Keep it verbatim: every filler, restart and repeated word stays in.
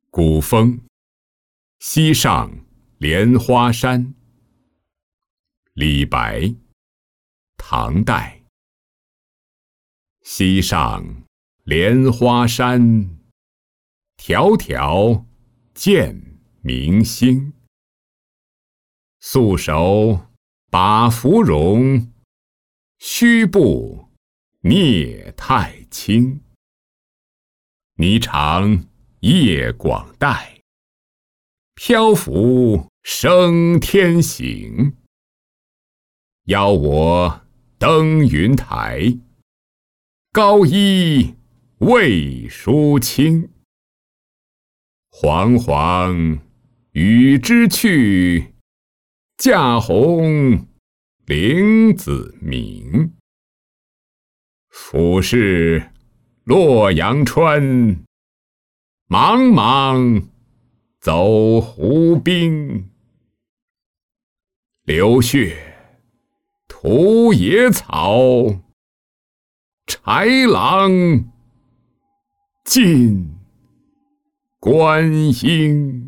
古风，西上莲花山。李白，唐代。西上莲花山，迢迢见明星。素手把芙蓉，虚步蹑太轻。霓裳夜广带，漂浮生天行。邀我登云台，高衣未梳轻。惶惶与之去，驾鸿领子明。俯视洛阳川，茫茫走胡兵。流血屠野草，豺狼尽关阴。